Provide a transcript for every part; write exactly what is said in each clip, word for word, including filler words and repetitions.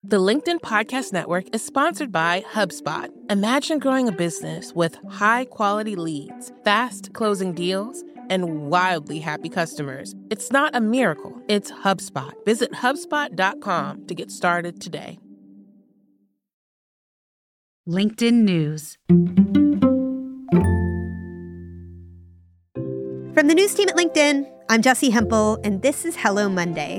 The LinkedIn Podcast Network is sponsored by HubSpot. Imagine growing a business with high-quality leads, fast closing deals, and wildly happy customers. It's not a miracle, it's HubSpot. Visit HubSpot dot com to get started today. LinkedIn News. From the news team at LinkedIn, I'm Jessi Hempel, and this is Hello Monday.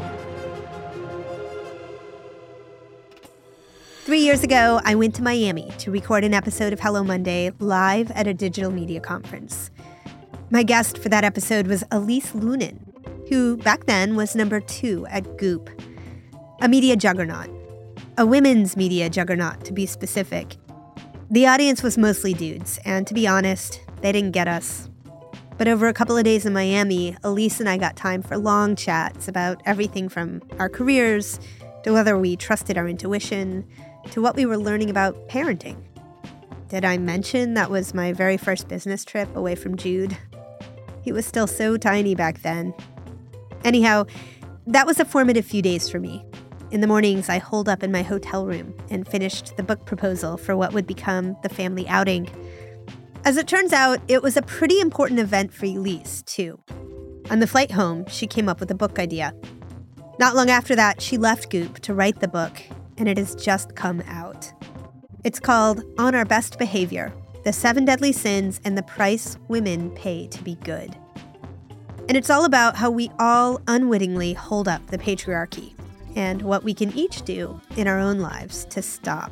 Three years ago, I went to Miami to record an episode of Hello Monday live at a digital media conference. My guest for that episode was Elise Loehnen, who back then was number two at Goop, a media juggernaut, a women's media juggernaut to be specific. The audience was mostly dudes, and to be honest, they didn't get us. But over a couple of days in Miami, Elise and I got time for long chats about everything from our careers to whether we trusted our intuition, to what we were learning about parenting. Did I mention that was my very first business trip away from Jude? He was still so tiny back then. Anyhow, that was a formative few days for me. In the mornings, I holed up in my hotel room and finished the book proposal for what would become the family outing. As it turns out, it was a pretty important event for Elise, too. On the flight home, she came up with a book idea. Not long after that, she left Goop to write the book, and it has just come out. It's called On Our Best Behavior, The Seven Deadly Sins and the Price Women Pay to Be Good. And it's all about how we all unwittingly hold up the patriarchy and what we can each do in our own lives to stop.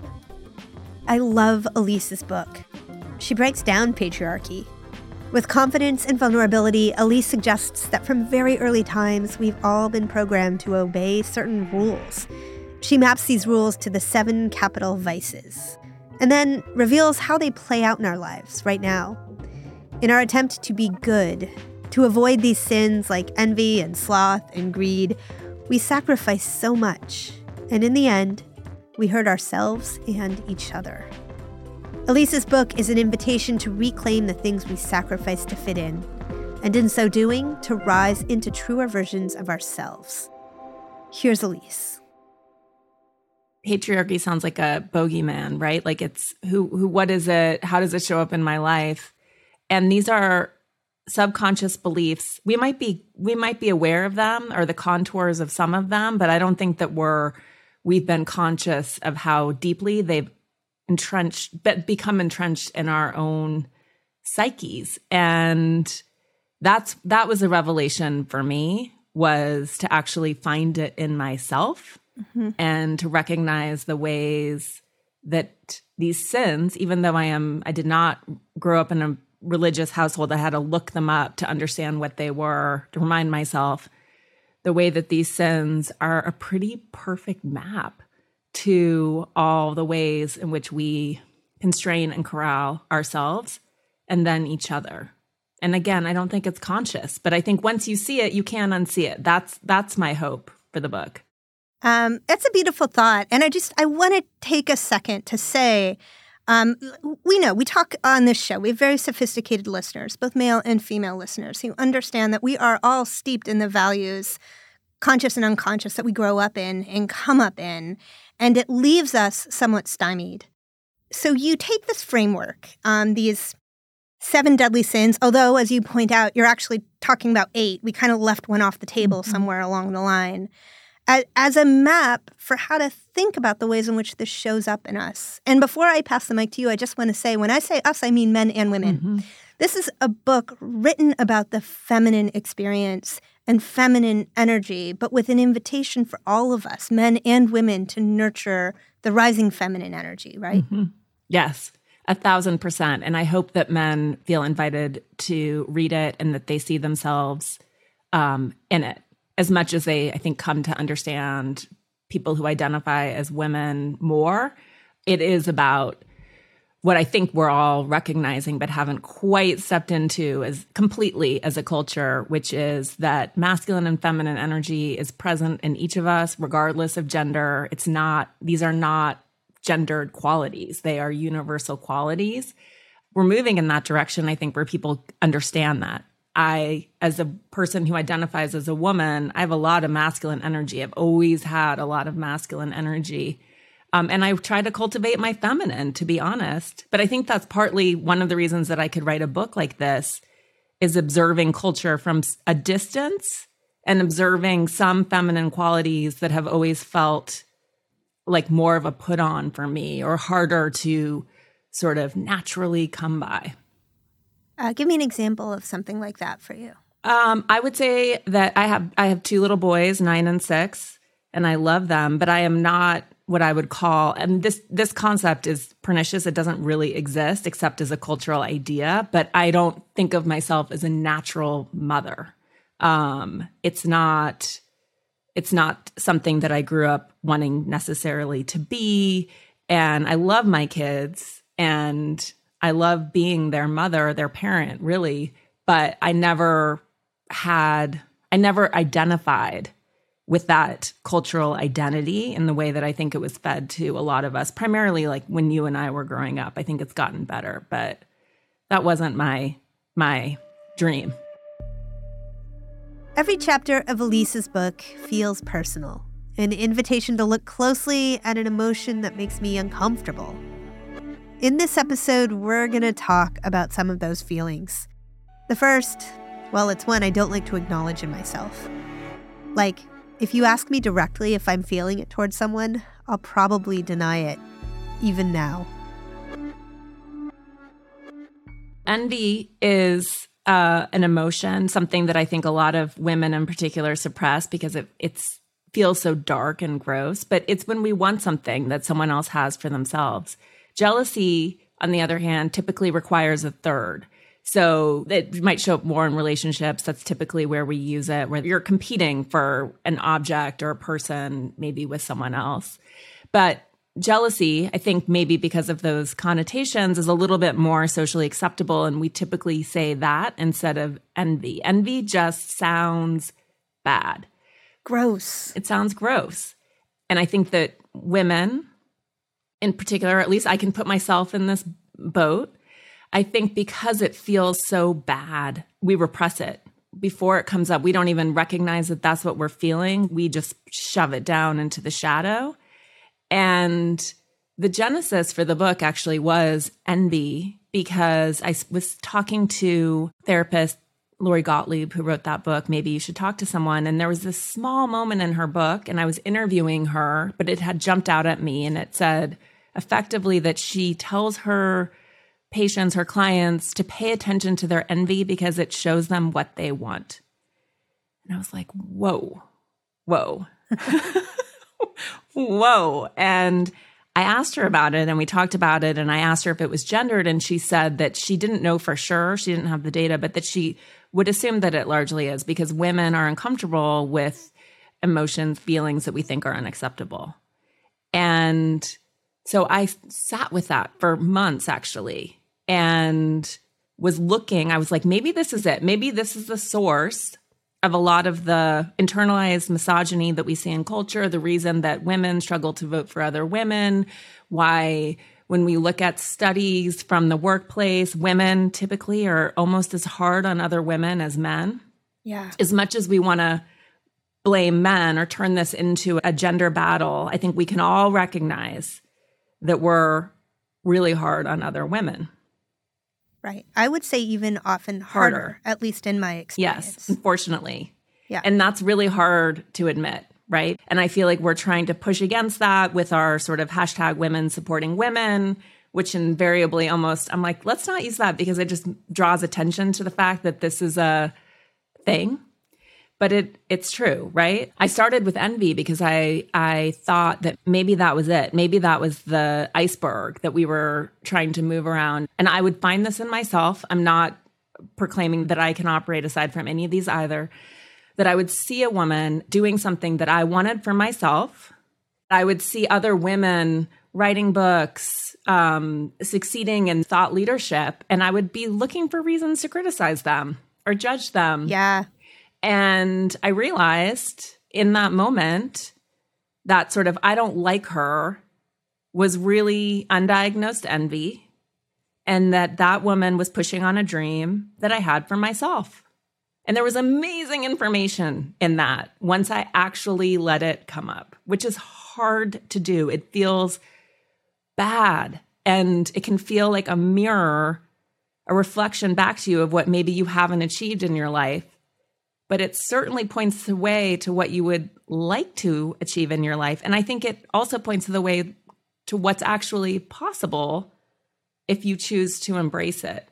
I love Elise's book. She breaks down patriarchy. With confidence and vulnerability, Elise suggests that from very early times, we've all been programmed to obey certain rules. She maps these rules to the seven capital vices, and then reveals how they play out in our lives right now. In our attempt to be good, to avoid these sins like envy and sloth and greed, we sacrifice so much, and in the end, we hurt ourselves and each other. Elise's book is an invitation to reclaim the things we sacrifice to fit in, and in so doing, to rise into truer versions of ourselves. Here's Elise. Patriarchy sounds like a bogeyman, right? Like it's who, who, what is it? How does it show up in my life? And these are subconscious beliefs. We might be, we might be aware of them or the contours of some of them, but I don't think that we're, we've been conscious of how deeply they've entrenched, become entrenched in our own psyches. And that's, that was a revelation for me, was to actually find it in myself. Mm-hmm. And to recognize the ways that these sins, even though I am, I did not grow up in a religious household, I had to look them up to understand what they were, to remind myself the way that these sins are a pretty perfect map to all the ways in which we constrain and corral ourselves and then each other. And again, I don't think it's conscious, but I think once you see it, you can't unsee it. That's that's my hope for the book. Um, that's a beautiful thought. And I just, I want to take a second to say, um, we know, we talk on this show, we have very sophisticated listeners, both male and female listeners, who understand that we are all steeped in the values, conscious and unconscious, that we grow up in and come up in, and it leaves us somewhat stymied. So you take this framework, um, these seven deadly sins, although, as you point out, you're actually talking about eight. We kind of left one off the table mm-hmm. somewhere along the line. As a map for how to think about the ways in which this shows up in us. And before I pass the mic to you, I just want to say, when I say us, I mean men and women. Mm-hmm. This is a book written about the feminine experience and feminine energy, but with an invitation for all of us, men and women, to nurture the rising feminine energy, right? Mm-hmm. Yes, a thousand percent. And I hope that men feel invited to read it and that they see themselves um, in it. As much as they, I think, come to understand people who identify as women more, it is about what I think we're all recognizing but haven't quite stepped into as completely as a culture, which is that masculine and feminine energy is present in each of us, regardless of gender. It's not, these are not gendered qualities. They are universal qualities. We're moving in that direction, I think, where people understand that. I, as a person who identifies as a woman, I have a lot of masculine energy. I've always had a lot of masculine energy. Um, and I try to cultivate my feminine, to be honest. But I think that's partly one of the reasons that I could write a book like this, is observing culture from a distance and observing some feminine qualities that have always felt like more of a put on for me or harder to sort of naturally come by. Uh, give me an example of something like that for you. Um, I would say that I have I have two little boys, nine and six, and I love them, but I am not what I would call, and this this concept is pernicious. It doesn't really exist except as a cultural idea, but I don't think of myself as a natural mother. Um, it's not it's not something that I grew up wanting necessarily to be, and I love my kids, and I love being their mother, their parent, really, but I never had, I never identified with that cultural identity in the way that I think it was fed to a lot of us, primarily like when you and I were growing up. I think it's gotten better, but that wasn't my my dream. Every chapter of Elise's book feels personal, an invitation to look closely at an emotion that makes me uncomfortable. In this episode, we're going to talk about some of those feelings. The first, well, it's one I don't like to acknowledge in myself. Like, if you ask me directly if I'm feeling it towards someone, I'll probably deny it, even now. Envy is uh, an emotion, something that I think a lot of women in particular suppress because it it's, feels so dark and gross. But it's when we want something that someone else has for themselves. Jealousy, on the other hand, typically requires a third. So it might show up more in relationships. That's typically where we use it, where you're competing for an object or a person, maybe with someone else. But jealousy, I think maybe because of those connotations, is a little bit more socially acceptable. And we typically say that instead of envy. Envy just sounds bad. Gross. It sounds gross. And I think that women in particular, at least I can put myself in this boat. I think because it feels so bad, we repress it. Before it comes up, we don't even recognize that that's what we're feeling. We just shove it down into the shadow. And the genesis for the book actually was envy, because I was talking to therapist Lori Gottlieb, who wrote that book, Maybe You Should Talk to Someone. And there was this small moment in her book, and I was interviewing her, but it had jumped out at me, and it said effectively that she tells her patients, her clients, to pay attention to their envy because it shows them what they want. And I was like, whoa, whoa, whoa. And I asked her about it, and we talked about it, and I asked her if it was gendered, and she said that she didn't know for sure. She didn't have the data, but that she would assume that it largely is because women are uncomfortable with emotions, feelings that we think are unacceptable. And so I sat with that for months, actually, and was looking. I was like, maybe this is it. Maybe this is the source of a lot of the internalized misogyny that we see in culture, the reason that women struggle to vote for other women, why when we look at studies from the workplace, women typically are almost as hard on other women as men. Yeah. As much as we want to blame men or turn this into a gender battle, I think we can all recognize that we're really hard on other women. Right. I would say even often harder, Harder. at least in my experience. Yes, unfortunately. Yeah. And that's really hard to admit, right? And I feel like we're trying to push against that with our sort of hashtag women supporting women, which invariably almost, I'm like, let's not use that because it just draws attention to the fact that this is a thing. But it it's true, right? I started with envy because I I thought that maybe that was it. Maybe that was the iceberg that we were trying to move around. And I would find this in myself. I'm not proclaiming that I can operate aside from any of these either. That I would see a woman doing something that I wanted for myself. I would see other women writing books, um, succeeding in thought leadership, and I would be looking for reasons to criticize them or judge them. Yeah. And I realized in that moment that sort of I don't like her was really undiagnosed envy, and that that woman was pushing on a dream that I had for myself. And there was amazing information in that once I actually let it come up, which is hard to do. It feels bad, and it can feel like a mirror, a reflection back to you of what maybe you haven't achieved in your life. But it certainly points the way to what you would like to achieve in your life. And I think it also points the way to what's actually possible if you choose to embrace it.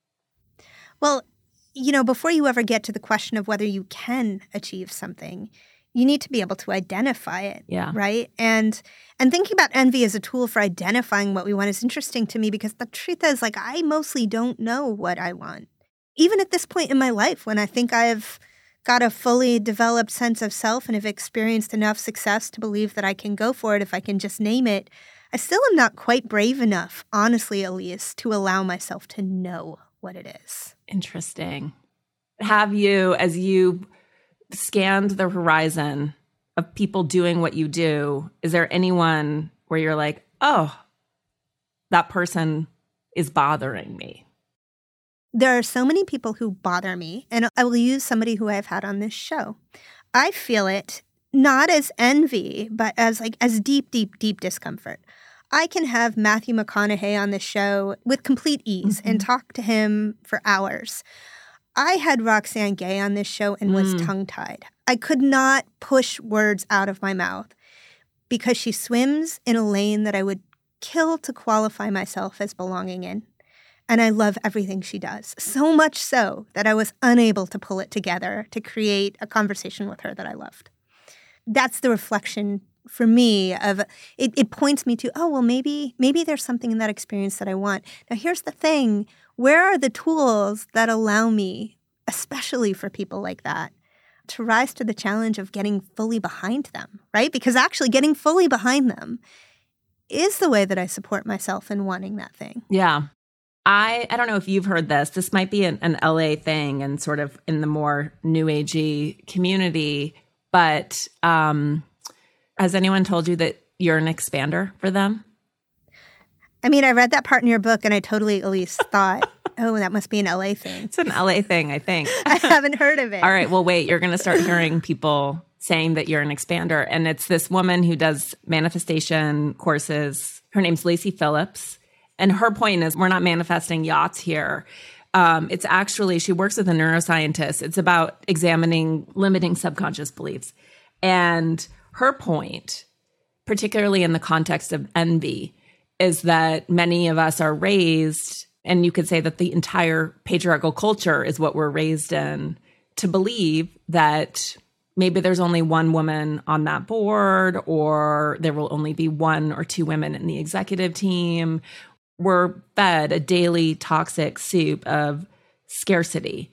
Well, you know, before you ever get to the question of whether you can achieve something, you need to be able to identify it, yeah. right? And and thinking about envy as a tool for identifying what we want is interesting to me because the truth is, like, I mostly don't know what I want. Even at this point in my life, when I think I've got a fully developed sense of self and have experienced enough success to believe that I can go for it if I can just name it, I still am not quite brave enough, honestly, Elise, to allow myself to know what it is. Interesting. Have you, as you scanned the horizon of people doing what you do, is there anyone where you're like, oh, that person is bothering me? There are so many people who bother me, and I will use somebody who I've had on this show. I feel it not as envy, but as like as deep, deep, deep discomfort. I can have Matthew McConaughey on the show with complete ease mm-hmm. and talk to him for hours. I had Roxane Gay on this show and was mm. tongue-tied. I could not push words out of my mouth because she swims in a lane that I would kill to qualify myself as belonging in. And I love everything she does, so much so that I was unable to pull it together to create a conversation with her that I loved. That's the reflection for me of it, it points me to, oh, well, maybe maybe there's something in that experience that I want. Now, here's the thing. Where are the tools that allow me, especially for people like that, to rise to the challenge of getting fully behind them, right? Because actually getting fully behind them is the way that I support myself in wanting that thing. Yeah. I, I don't know if you've heard this. This might be an, an L A thing and sort of in the more new agey community, but um, has anyone told you that you're an expander for them? I mean, I read that part in your book and I totally at least thought, oh, that must be an L A thing. It's an L A thing, I think. I haven't heard of it. All right, well, wait, you're going to start hearing people saying that you're an expander. And it's this woman who does manifestation courses. Her name's Lacy Phillips. And her point is, we're not manifesting yachts here. Um, it's actually, she works with a neuroscientist. It's about examining limiting subconscious beliefs. And her point, particularly in the context of envy, is that many of us are raised, and you could say that the entire patriarchal culture is what we're raised in, to believe that maybe there's only one woman on that board, or there will only be one or two women in the executive team. We're fed a daily toxic soup of scarcity,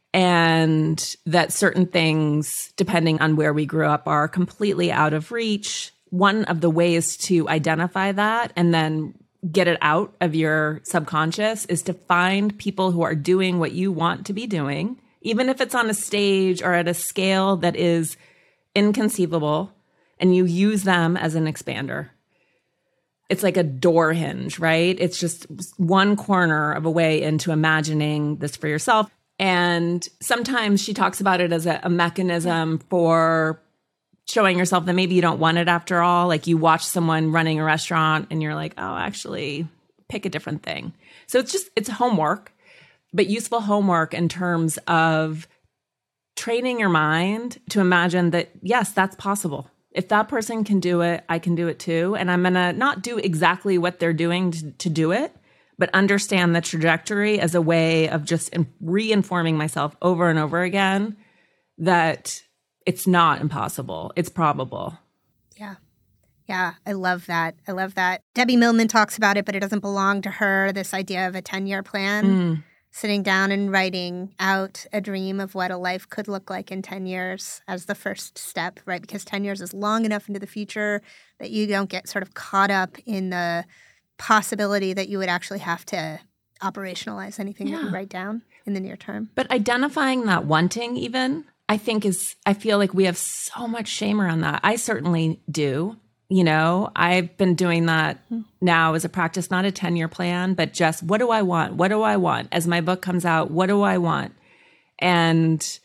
and that certain things, depending on where we grew up, are completely out of reach. One of the ways to identify that and then get it out of your subconscious is to find people who are doing what you want to be doing, even if it's on a stage or at a scale that is inconceivable, and you use them as an expander. It's like a door hinge, right? It's just one corner of a way into imagining this for yourself. And sometimes she talks about it as a, a mechanism for showing yourself that maybe you don't want it after all. Like you watch someone running a restaurant and you're like, oh, actually pick a different thing. So it's just, it's homework, but useful homework in terms of training your mind to imagine that, yes, that's possible. If that person can do it, I can do it too. And I'm going to not do exactly what they're doing to, to do it, but understand the trajectory as a way of just in, reinforming myself over and over again that it's not impossible. It's probable. Yeah. Yeah, I love that. I love that. Debbie Millman talks about it, but it doesn't belong to her, this idea of a ten-year plan. Mm. Sitting down and writing out a dream of what a life could look like in ten years as the first step, right? Because ten years is long enough into the future that you don't get sort of caught up in the possibility that you would actually have to operationalize anything yeah. that you write down in the near term. But identifying that wanting even, I think is, I feel like we have so much shame around that. I certainly do. You know, I've been doing that now as a practice, not a ten-year plan, but just what do I want? What do I want? As my book comes out, what do I want? And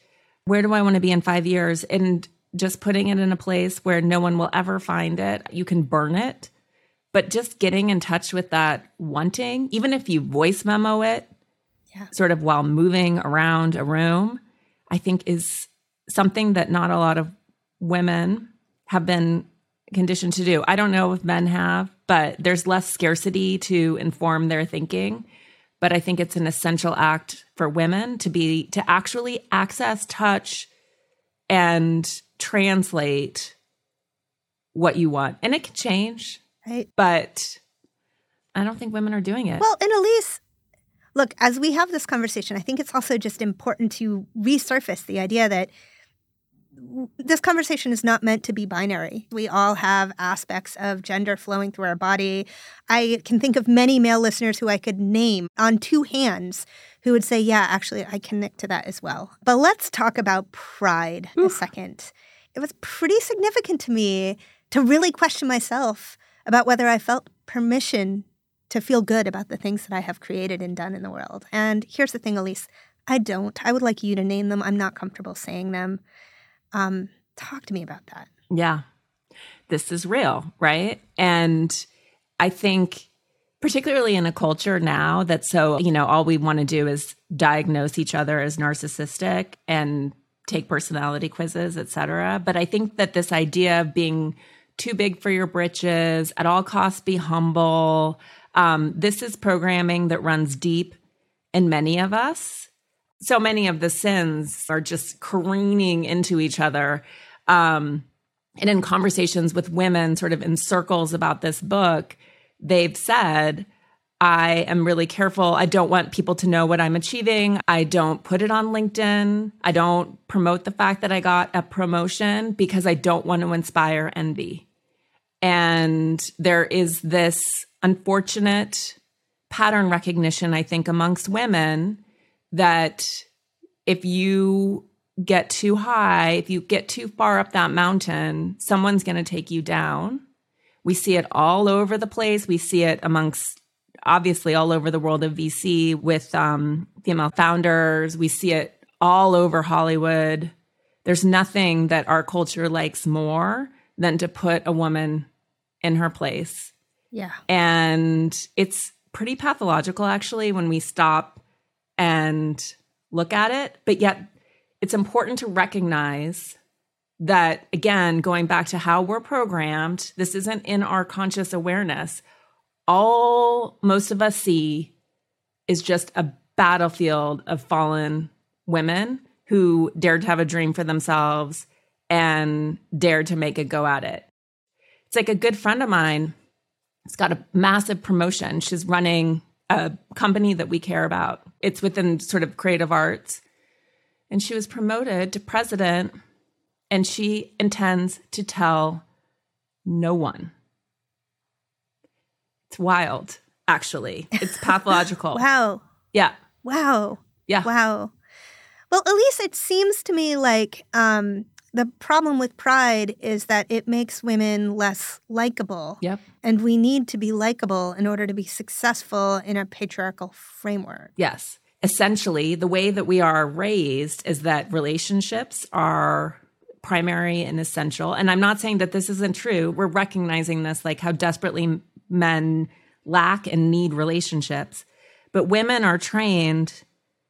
where do I want to be in five years? And just putting it in a place where no one will ever find it. You can burn it, but just getting in touch with that wanting, even if you voice memo it, yeah. sort of while moving around a room, I think is something that not a lot of women have been conditioned to do. I don't know if men have, but there's less scarcity to inform their thinking. But I think it's an essential act for women to be, to actually access, touch, and translate what you want. And it can change, right? But I don't think women are doing it. Well, and Elise, look, as we have this conversation, I think it's also just important to resurface the idea that this conversation is not meant to be binary. We all have aspects of gender flowing through our body. I can think of many male listeners who I could name on two hands who would say, yeah, actually, I connect to that as well. But let's talk about pride Oof. a second. It was pretty significant to me to really question myself about whether I felt permission to feel good about the things that I have created and done in the world. And here's the thing, Elise, I don't. I would like you to name them. I'm not comfortable saying them. Um, talk to me about that. Yeah, this is real, right? And I think particularly in a culture now that's so, you know, all we want to do is diagnose each other as narcissistic and take personality quizzes, et cetera. But I think that this idea of being too big for your britches, at all costs be humble, um, this is programming that runs deep in many of us. So many of the sins are just careening into each other. Um, and in conversations with women sort of in circles about this book, they've said, I am really careful. I don't want people to know what I'm achieving. I don't put it on LinkedIn. I don't promote the fact that I got a promotion because I don't want to inspire envy. And there is this unfortunate pattern recognition, I think, amongst women that if you get too high, if you get too far up that mountain, someone's going to take you down. We see it all over the place. We see it amongst, obviously, all over the world of V C with um, female founders. We see it all over Hollywood. There's nothing that our culture likes more than to put a woman in her place. Yeah. And it's pretty pathological, actually, when we stop and look at it. But yet it's important to recognize that, again, going back to how we're programmed, this isn't in our conscious awareness. All most of us see is just a battlefield of fallen women who dared to have a dream for themselves and dared to make a go at it. It's like a good friend of mine has got a massive promotion. She's running a company that we care about. It's within sort of creative arts. And she was promoted to president, and she intends to tell no one. It's wild, actually. It's pathological. Wow. Yeah. Wow. Yeah. Wow. Well, Elise, it seems to me like um, the problem with pride is that it makes women less likable. Yep. And we need to be likable in order to be successful in a patriarchal framework. Yes. Essentially, the way that we are raised is that relationships are primary and essential. And I'm not saying that this isn't true. We're recognizing this, like how desperately men lack and need relationships. But women are trained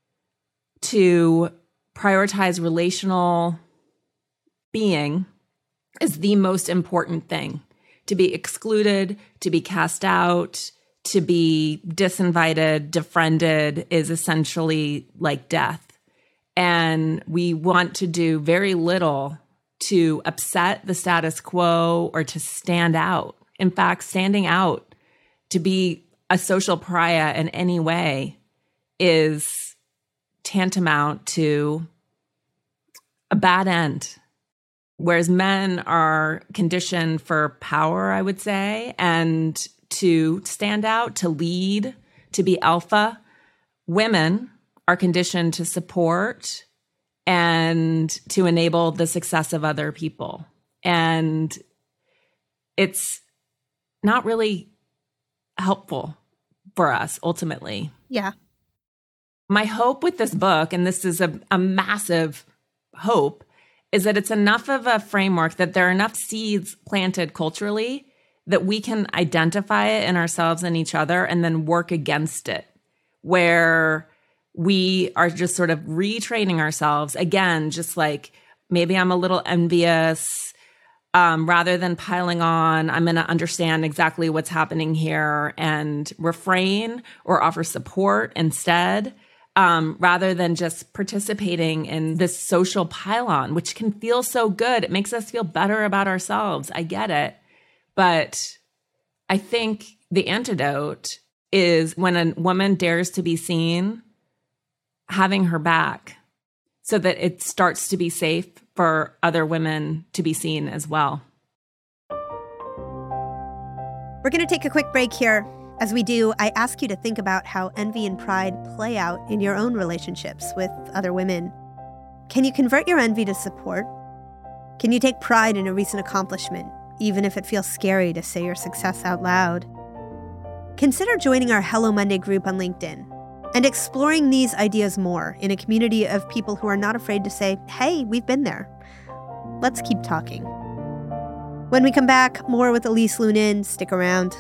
to prioritize relational being as the most important thing. To be excluded, to be cast out, to be disinvited, defriended is essentially like death. And we want to do very little to upset the status quo or to stand out. In fact, standing out, to be a social pariah in any way is tantamount to a bad end. Whereas men are conditioned for power, I would say, and to stand out, to lead, to be alpha. Women are conditioned to support and to enable the success of other people. And it's not really helpful for us, ultimately. Yeah. My hope with this book, and this is a, a massive hope is that it's enough of a framework that there are enough seeds planted culturally that we can identify it in ourselves and each other and then work against it, where we are just sort of retraining ourselves. Again, just like maybe I'm a little envious, um, rather than piling on, I'm going to understand exactly what's happening here and refrain or offer support instead, um, rather than just participating in this social pile-on, which can feel so good. It makes us feel better about ourselves. I get it. But I think the antidote is when a woman dares to be seen, having her back so that it starts to be safe for other women to be seen as well. We're going to take a quick break here. As we do, I ask you to think about how envy and pride play out in your own relationships with other women. Can you convert your envy to support? Can you take pride in a recent accomplishment, even if it feels scary to say your success out loud? Consider joining our Hello Monday group on LinkedIn and exploring these ideas more in a community of people who are not afraid to say, hey, we've been there. Let's keep talking. When we come back, more with Elise Loehnen. Stick around.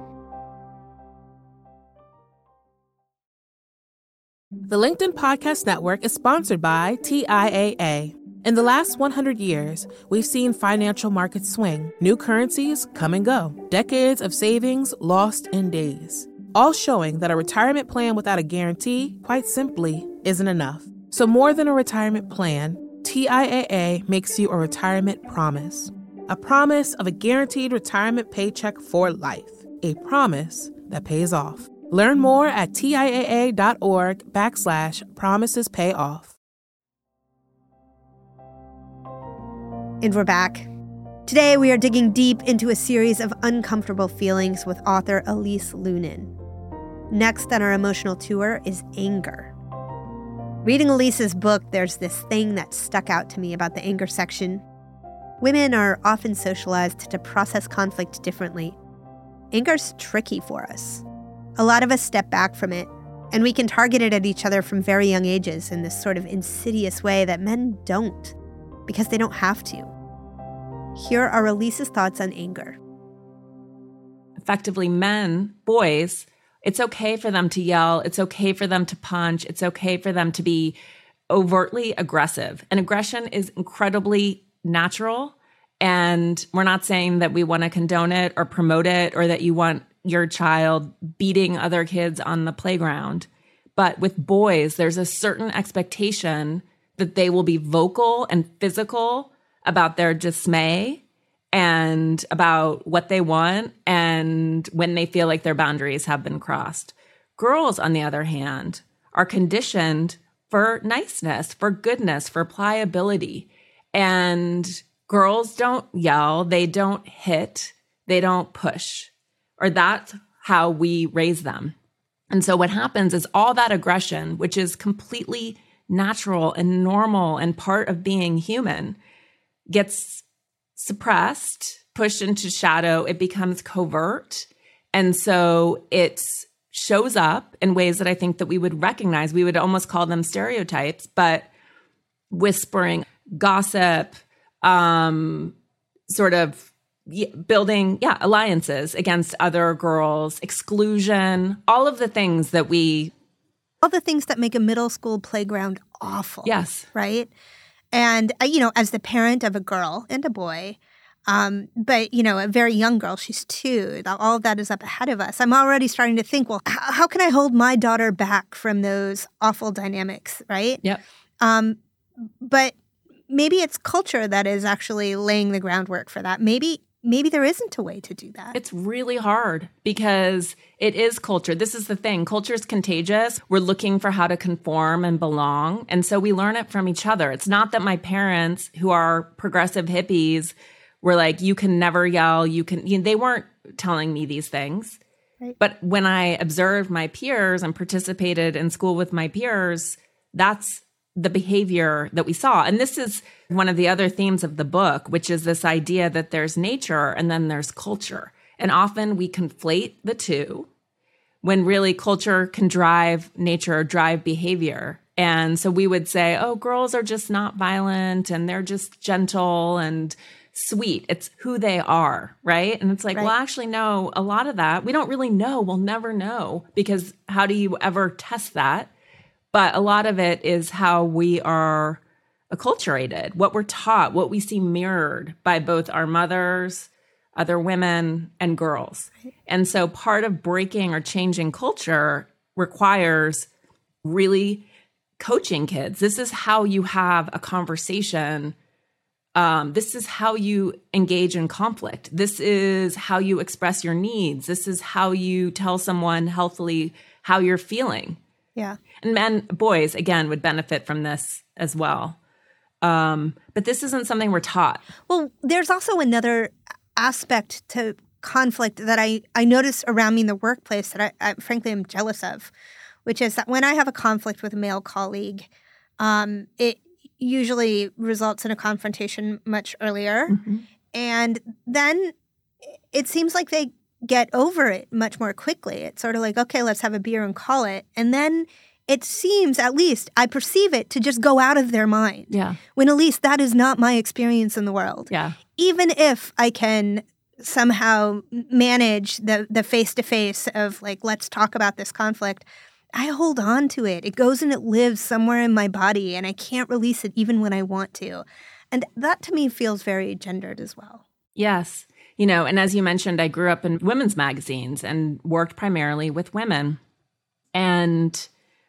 The LinkedIn Podcast Network is sponsored by T I A A. In the last one hundred years, we've seen financial markets swing, new currencies come and go, decades of savings lost in days, all showing that a retirement plan without a guarantee, quite simply, isn't enough. So more than a retirement plan, T I A A makes you a retirement promise. A promise of a guaranteed retirement paycheck for life. A promise that pays off. Learn more at TIAA.org backslash promises pay off. And we're back. Today, we are digging deep into a series of uncomfortable feelings with author Elise Loehnen. Next on our emotional tour is anger. Reading Elise's book, there's this thing that stuck out to me about the anger section. Women are often socialized to process conflict differently. Anger's tricky for us. A lot of us step back from it, and we can target it at each other from very young ages in this sort of insidious way that men don't, because they don't have to. Here are Elise's thoughts on anger. Effectively, men, boys, it's okay for them to yell. It's okay for them to punch. It's okay for them to be overtly aggressive. And aggression is incredibly natural. And we're not saying that we want to condone it or promote it or that you want your child beating other kids on the playground. But with boys, there's a certain expectation that they will be vocal and physical about their dismay and about what they want and when they feel like their boundaries have been crossed. Girls, on the other hand, are conditioned for niceness, for goodness, for pliability. And girls don't yell, they don't hit, they don't push. Or that's how we raise them. And so what happens is all that aggression, which is completely natural and normal and part of being human, gets suppressed, pushed into shadow. It becomes covert. And so it shows up in ways that I think that we would recognize. We would almost call them stereotypes, but whispering, gossip, um, sort of building, yeah, alliances against other girls, exclusion, all of the things that we... All the things that make a middle school playground awful. Yes. Right? And, you know, as the parent of a girl and a boy, um, but, you know, a very young girl, she's two, all of that is up ahead of us. I'm already starting to think, well, how, how can I hold my daughter back from those awful dynamics, right? Yep. Um, but maybe it's culture that is actually laying the groundwork for that. Maybe maybe there isn't a way to do that. It's really hard because it is culture. This is the thing. Culture is contagious. We're looking for how to conform and belong. And so we learn it from each other. It's not that my parents, who are progressive hippies, were like, you can never yell. You can, you know, they weren't telling me these things. Right. But when I observed my peers and participated in school with my peers, that's the behavior that we saw. And this is one of the other themes of the book, which is this idea that there's nature and then there's culture. And often we conflate the two when really culture can drive nature or drive behavior. And so we would say, oh, girls are just not violent and they're just gentle and sweet. It's who they are, right? And it's like, Right. well, actually, no, a lot of that, we don't really know. We'll never know because how do you ever test that? But a lot of it is how we are acculturated, what we're taught, what we see mirrored by both our mothers, other women, and girls. And so part of breaking or changing culture requires really coaching kids. This is how you have a conversation. Um, this is how you engage in conflict. This is how you express your needs. This is how you tell someone healthily how you're feeling. Yeah. And men, boys, again, would benefit from this as well. Um, but this isn't something we're taught. Well, there's also another aspect to conflict that I, I notice around me in the workplace that I, I frankly am jealous of, which is that when I have a conflict with a male colleague, um, it usually results in a confrontation much earlier. Mm-hmm. And then it seems like they get over it much more quickly. It's sort of like, okay, let's have a beer and call it. And then it seems, at least I perceive it, to just go out of their mind. Yeah. When at least that is not my experience in the world. Yeah. Even if I can somehow manage the the face-to-face of like, let's talk about this conflict, I hold on to it. It goes and it lives somewhere in my body and I can't release it even when I want to. And that to me feels very gendered as well. Yes. You know, and as you mentioned, I grew up in women's magazines and worked primarily with women. And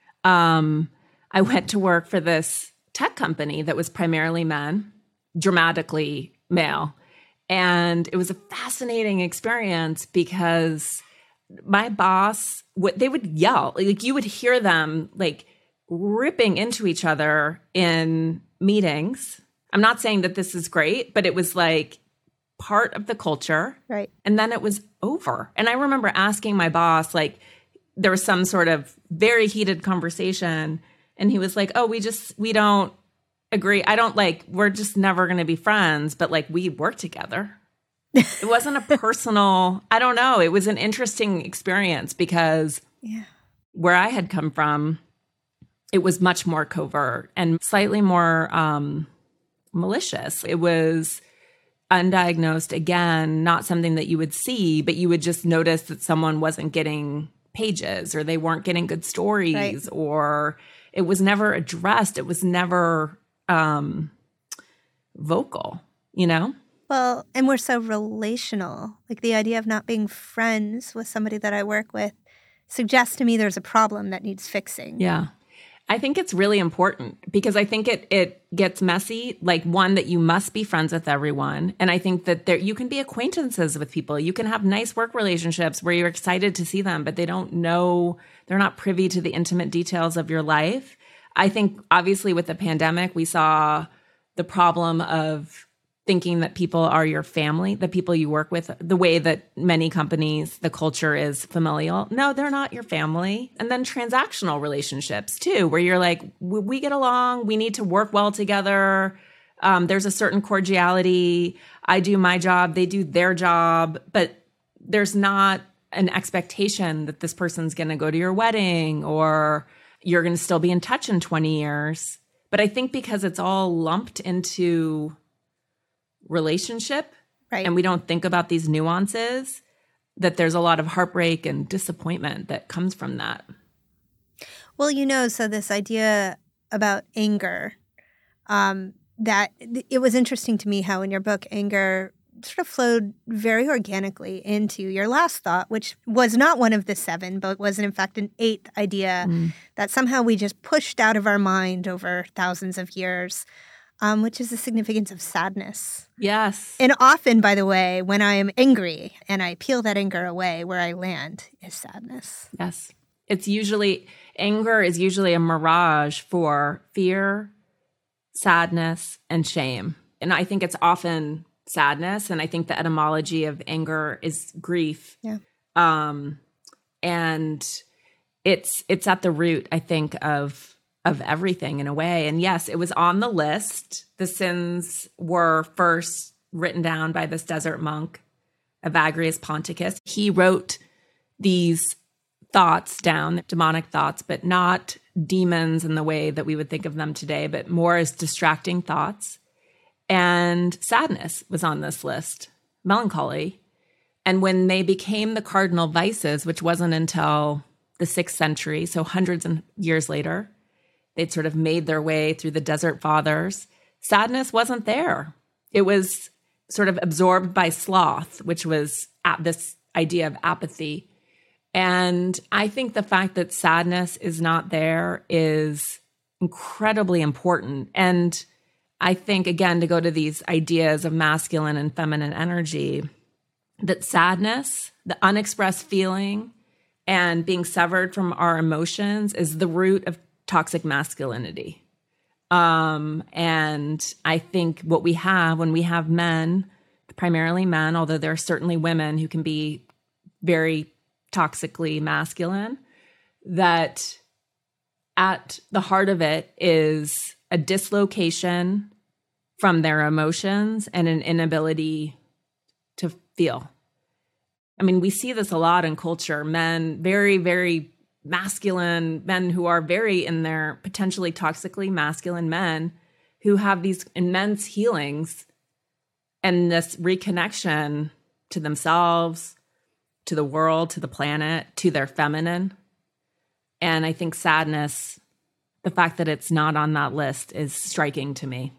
um, I went to work for this tech company that was primarily men, dramatically male. And it was a fascinating experience because my boss, what they would yell, like you would hear them like ripping into each other in meetings. I'm not saying that this is great, but it was like part of the culture. Right. And then it was over. And I remember asking my boss, like, there was some sort of very heated conversation. And he was like, oh, we just, we don't agree. I don't like, we're just never going to be friends, but like we work together. It wasn't a personal, I don't know. It was an interesting experience because Yeah. where I had come from, it was much more covert and slightly more um, malicious. It was undiagnosed, again, not something that you would see, but you would just notice that someone wasn't getting pages or they weren't getting good stories Right. or it was never addressed. It was never um, vocal, you know? Well, and we're so relational. Like the idea of not being friends with somebody that I work with suggests to me there's a problem that needs fixing. Yeah. I think it's really important because I think it it gets messy, like one that you must be friends with everyone. And I think that there you can be acquaintances with people. You can have nice work relationships where you're excited to see them, but they don't know, they're not privy to the intimate details of your life. I think obviously with the pandemic, we saw the problem of thinking that people are your family, the people you work with, the way that many companies, the culture is familial. No, they're not your family. And then transactional relationships too, where you're like, we get along, we need to work well together. Um, there's a certain cordiality. I do my job, they do their job, but there's not an expectation that this person's going to go to your wedding or you're going to still be in touch in twenty years. But I think because it's all lumped into relationship, Right. and we don't think about these nuances, that there's a lot of heartbreak and disappointment that comes from that. Well, you know, so this idea about anger, um, that it was interesting to me how in your book, anger sort of flowed very organically into your last thought, which was not one of the seven, but was in fact an eighth idea Mm. that somehow we just pushed out of our mind over thousands of years, um, which is the significance of sadness. Yes. And often, by the way, when I am angry and I peel that anger away, where I land is sadness. Yes. It's usually, anger is usually a mirage for fear, sadness, and shame. And I think it's often sadness. And I think the etymology of anger is grief. Yeah. Um, and it's it's at the root, I think, of of everything in a way. And yes, it was on the list. The sins were first written down by this desert monk, Evagrius Ponticus. He wrote these thoughts down, demonic thoughts, but not demons in the way that we would think of them today, but more as distracting thoughts. And sadness was on this list, melancholy. And when they became the cardinal vices, which wasn't until the sixth century, so hundreds of years later, they'd sort of made their way through the Desert Fathers, sadness wasn't there. It was sort of absorbed by sloth, which was at this idea of apathy. And I think the fact that sadness is not there is incredibly important. And I think, again, to go to these ideas of masculine and feminine energy, that sadness, the unexpressed feeling, and being severed from our emotions is the root of toxic masculinity. Um, and I think what we have when we have men, primarily men, although there are certainly women who can be very toxically masculine, that at the heart of it is a dislocation from their emotions and an inability to feel. I mean, we see this a lot in culture. Men, very, very masculine men who are very in their potentially toxically masculine men who have these immense healings and this reconnection to themselves, to the world, to the planet, to their feminine. And I think sadness, the fact that it's not on that list is striking to me.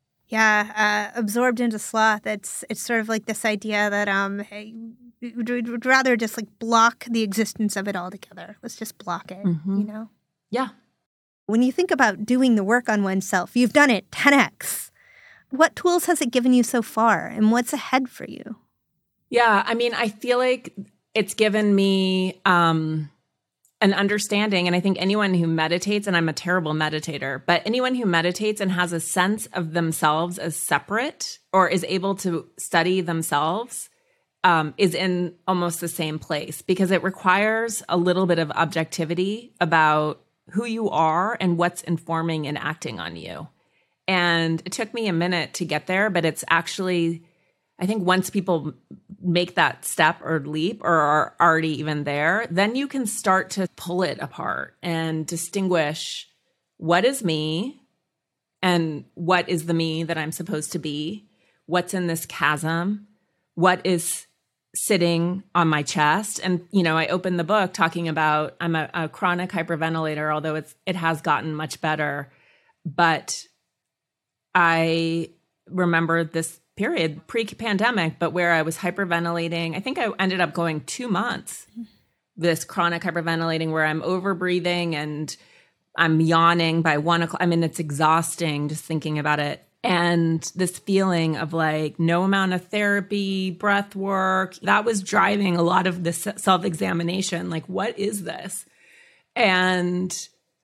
Yeah, uh, absorbed into sloth. It's it's sort of like this idea that um, hey, we'd, we'd rather just like block the existence of it altogether. Let's just block it, Mm-hmm. you know? Yeah. When you think about doing the work on oneself, you've done it ten x. What tools has it given you so far, and what's ahead for you? Yeah, I mean, I feel like it's given me um, an understanding, and I think anyone who meditates, and I'm a terrible meditator, but anyone who meditates and has a sense of themselves as separate or is able to study themselves um, is in almost the same place, because it requires a little bit of objectivity about who you are and what's informing and acting on you. And it took me a minute to get there, but it's actually, I think once people make that step or leap or are already even there, then you can start to pull it apart and distinguish what is me and what is the me that I'm supposed to be, what's in this chasm, what is sitting on my chest. And, you know, I opened the book talking about I'm a, a chronic hyperventilator, although it's it has gotten much better. But I remember this period pre-pandemic, but where I was hyperventilating. I think I ended up going two months, this chronic hyperventilating where I'm overbreathing and I'm yawning by one o'clock. I mean, it's exhausting just thinking about it. And this feeling of like no amount of therapy, breath work, that was driving a lot of this self-examination. Like, what is this? And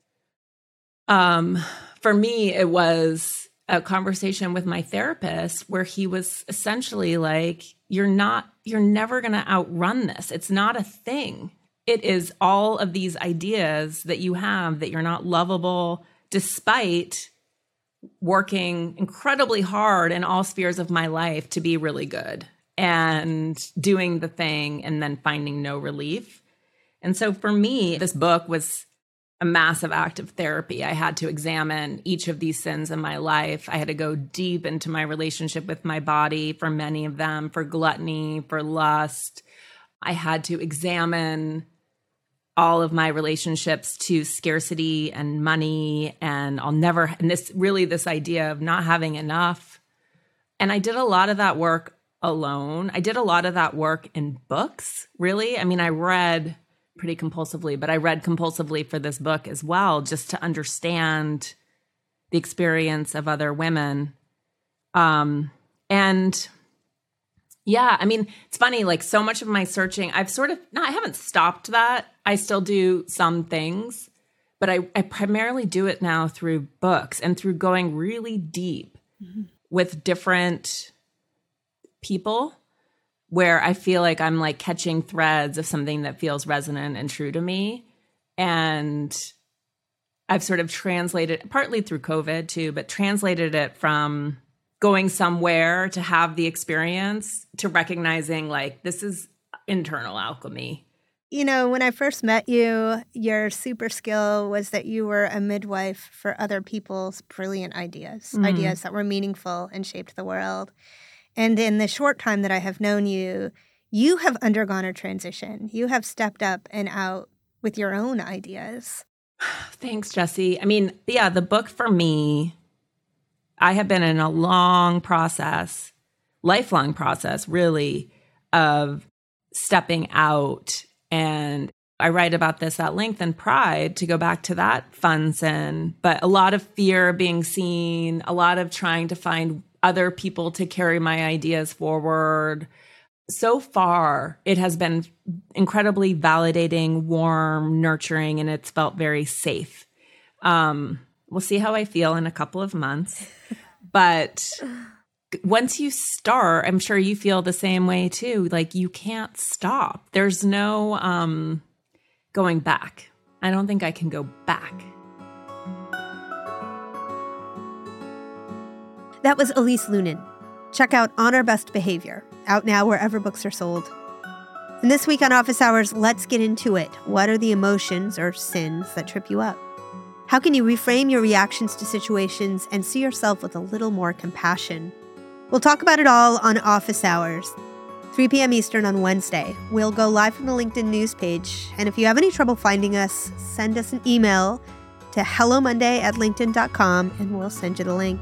um, for me, it was a conversation with my therapist where he was essentially like, you're not, you're never going to outrun this. It's not a thing. It is all of these ideas that you have that you're not lovable, despite working incredibly hard in all spheres of my life to be really good and doing the thing and then finding no relief. And so for me, this book was a massive act of therapy. I had to examine each of these sins in my life. I had to go deep into my relationship with my body for many of them, for gluttony, for lust. I had to examine all of my relationships to scarcity and money, and I'll never, and this really this idea of not having enough. And I did a lot of that work alone. I did a lot of that work in books, really. I mean, I read pretty compulsively, but I read compulsively for this book as well, just to understand the experience of other women. Um, and yeah, I mean, it's funny, like so much of my searching, I've sort of, no, I haven't stopped that. I still do some things, but I, I primarily do it now through books and through going really deep mm-hmm. with different people, where I feel like I'm like catching threads of something that feels resonant and true to me. And I've sort of translated, partly through COVID too, but translated it from going somewhere to have the experience to recognizing like this is internal alchemy. You know, when I first met you, your super skill was that you were a midwife for other people's brilliant ideas, mm. ideas that were meaningful and shaped the world. And in the short time that I have known you, you have undergone a transition. You have stepped up and out with your own ideas. Thanks, Jessie. I mean, yeah, the book for me, I have been in a long process, lifelong process, really, of stepping out. And I write about this at length in Pride, to go back to that fun sin, but a lot of fear of being seen, a lot of trying to find other people to carry my ideas forward. So far, it has been incredibly validating, warm, nurturing, and it's felt very safe. Um, we'll see how I feel in a couple of months. But once you start, I'm sure you feel the same way too. Like, you can't stop. There's no um, going back. I don't think I can go back. That was Elise Loehnen. Check out On Our Best Behavior, out now wherever books are sold. And this week on Office Hours, let's get into it. What are the emotions or sins that trip you up? How can you reframe your reactions to situations and see yourself with a little more compassion? We'll talk about it all on Office Hours, three p.m. Eastern on Wednesday. We'll go live from the LinkedIn news page. And if you have any trouble finding us, send us an email to hello monday at linkedin dot com and we'll send you the link.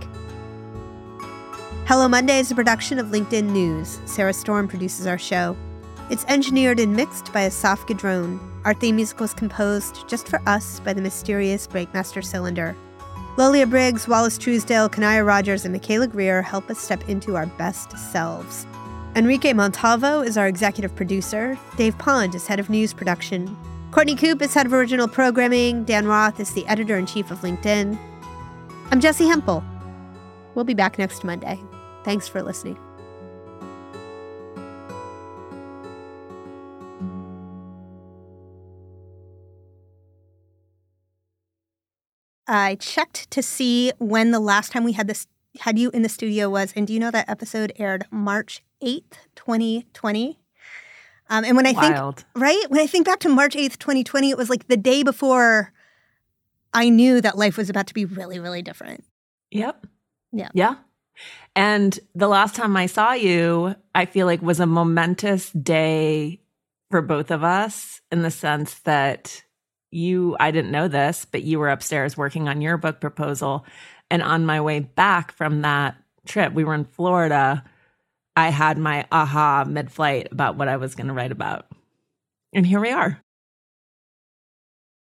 Hello Monday is a production of LinkedIn News. Sarah Storm produces our show. It's engineered and mixed by Asaf Gedron. Our theme music was composed just for us by the mysterious Breakmaster Cylinder. Lolia Briggs, Wallace Truesdale, Kanaya Rogers, and Michaela Greer help us step into our best selves. Enrique Montalvo is our executive producer. Dave Pond is head of news production. Courtney Coop is head of original programming. Dan Roth is the editor-in-chief of LinkedIn. I'm Jessie Hempel. We'll be back next Monday. Thanks for listening. I checked to see when the last time we had this had you in the studio was, and do you know that episode aired March eighth, twenty twenty? Um, and when I Wild. think right when I think back to March eighth, twenty twenty, it was like the day before I knew that life was about to be really, really different. Yep. Yeah. Yeah. And the last time I saw you, I feel like was a momentous day for both of us, in the sense that you, I didn't know this, but you were upstairs working on your book proposal. And on my way back from that trip, we were in Florida, I had my aha mid-flight about what I was going to write about. And here we are.